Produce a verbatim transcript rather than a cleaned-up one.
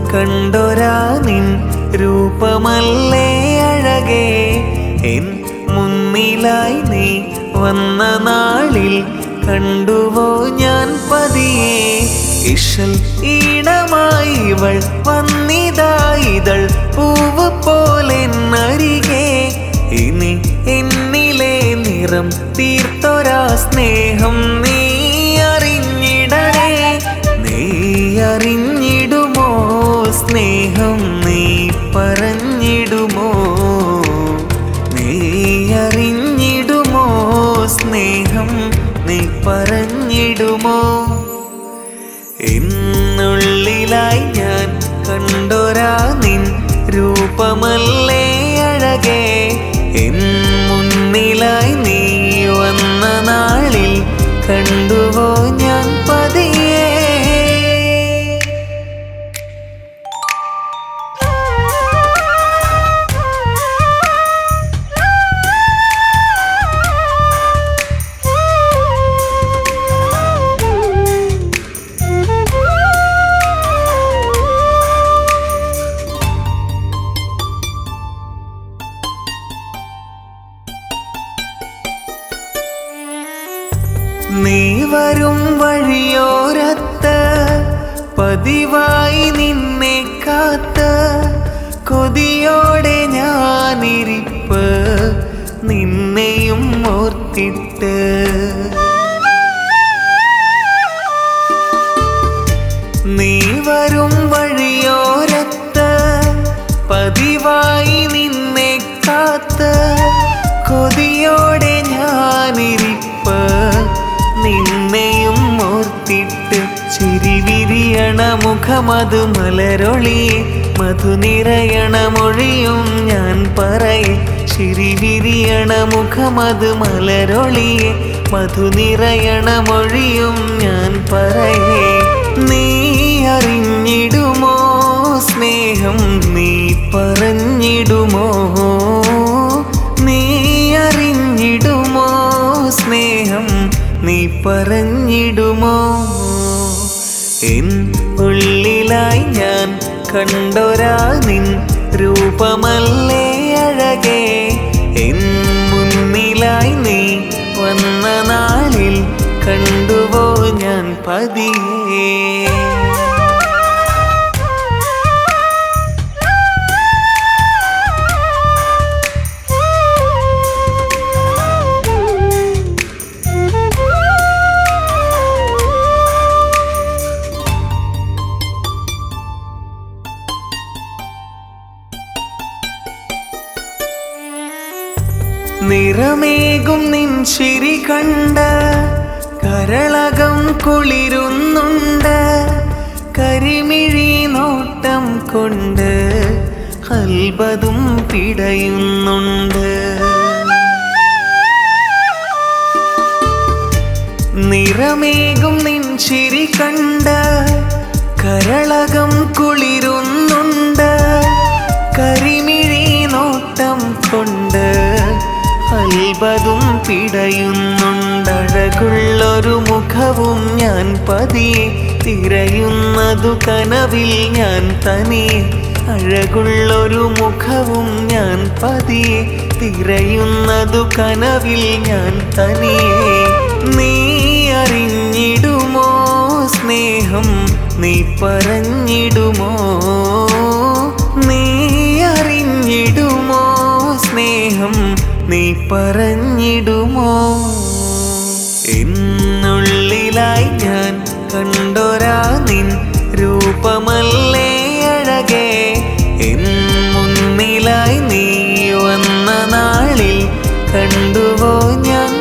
കണ്ടൊരാ നിൻ രൂപമല്ലേ അഴകേ. എൻ മുന്നിലായി നീ വന്ന നാളിൽ കണ്ടുവോ ഞാൻ പതിയെ. ഇശൽ ഈണമായി ഇവൾ വന്നിതായിതൾ പൂവ് പോലെ നരികെ. ഇനി എന്നിലെ നിറം തീർത്തൊരാ സ്നേഹം നീ അറിഞ്ഞിടണേ. നീ അറിഞ്ഞിടുമോ സ്നേഹം നീ പറഞ്ഞിടുമോ. നീ അറിഞ്ഞിടുമോ സ്നേഹം നീ പറഞ്ഞിടുമോ. എന്നുള്ളിലായി ഞാൻ കണ്ടൊരാ നിൻ രൂപമല്ലേ അഴകേ. എൻ മുന്നിലായി നീ വന്ന നാളിൽ കണ്ടുവോ ഞാൻ പതിയെ. നീ വരും വഴിയോരത്ത് പതിവായി നിന്നെ കാത്ത് കൊതിയോടെ ഞാനിരിപ്പ് നിന്നെയും ഓർത്തിട്ട്. നീ വരും വഴിയോരത്ത് പതിവായി നിന്നെ കാത്ത് കൊതിയോടെ ഞാനിരിപ്പ് നിന്നെയും ഓർത്തിട്ട്. ചിരിവിരിയണ മുഖമതു മലരൊളിയെ മധു നിറയണ മൊഴിയും ഞാൻ പറയെ. ചിരിവിരിയണ മുഖമതു മലരൊളിയെ മധു നിറയണ മൊഴിയും ഞാൻ പറയെ. നീ അറിഞ്ഞിടുമോ സ്നേഹം നീ പറഞ്ഞിടുമോ. നീ അറിഞ്ഞിടുമോ സ്നേഹം നീ പറഞ്ഞിടുമോ. എൻ ഉള്ളിലായി ഞാൻ കണ്ടൊരാ നിൻ രൂപമല്ലേ അഴകേ. എൻ മുന്നിലായി നീ വന്ന നാളിൽ കണ്ടുവോ ഞാൻ പതിയെ. നിറമേകും നിൻ ചിരി കണ്ട് കരളകം കുളിരുന്നുണ്ട്. കരിമിഴി നോട്ടം കൊണ്ട് അൽബതും പിടയുന്നുണ്ട്. നിറമേകും നിൻ ചിരി കണ്ട് കരളകം കുളിരുന്നുണ്ട്. കരിമിഴി നോട്ടം കൊണ്ട് അൽബതും പിടയുന്നുണ്ടഴകുള്ളൊരു മുഖവും ഞാൻ പതിയെ തിരയുന്നതു കനവിൽ ഞാൻ തനിയെ. അഴകുള്ളൊരു മുഖവും ഞാൻ പതിയെ തിരയുന്നതു കനവിൽ ഞാൻ തനിയെ. നീ അറിഞ്ഞിടുമോ സ്നേഹം നീ പറഞ്ഞിടുമോ. നീ അറിഞ്ഞിടുമോ സ്നേഹം നീ പറഞ്ഞിടുമോ. എന്നുള്ളിലായി ഞാൻ കണ്ടൊരാ നിൻ രൂപമല്ലേ അഴകേ. എൻ മുന്നിലായി നീ വന്ന നാളിൽ കണ്ടുവോ ഞാൻ